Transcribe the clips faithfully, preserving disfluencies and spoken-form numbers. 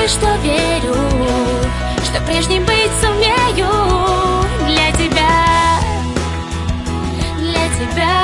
что верю, что прежним быть сумею. Для тебя, для тебя.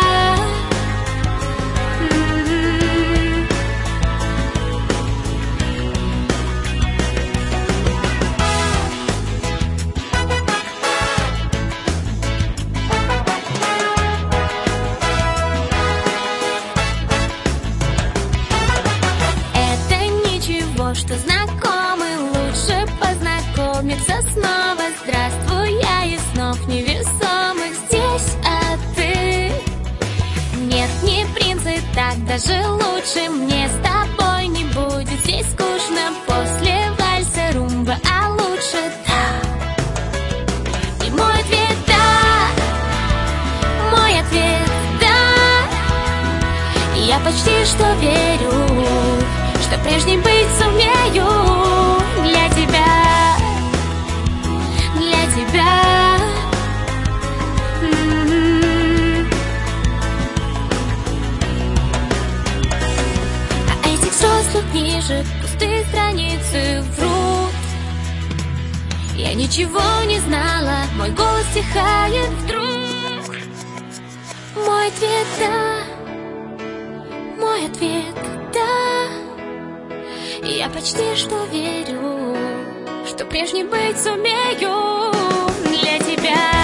Что знакомы, лучше познакомиться снова. Здравствуй, я из снов невесомых здесь, а ты? Нет, не принц, и так даже лучше. Мне с тобой не будет здесь скучно. После вальса румба, а лучше да. И мой ответ да, мой ответ да. Я почти что верю, что прежним быть сумею. Для тебя, для тебя. М-м-м. А этих взрослых книжек пустые страницы врут. Я ничего не знала, мой голос стихает вдруг. Мой ответ да, мой ответ да. Я почти что верю, что прежним быть сумею. Для тебя.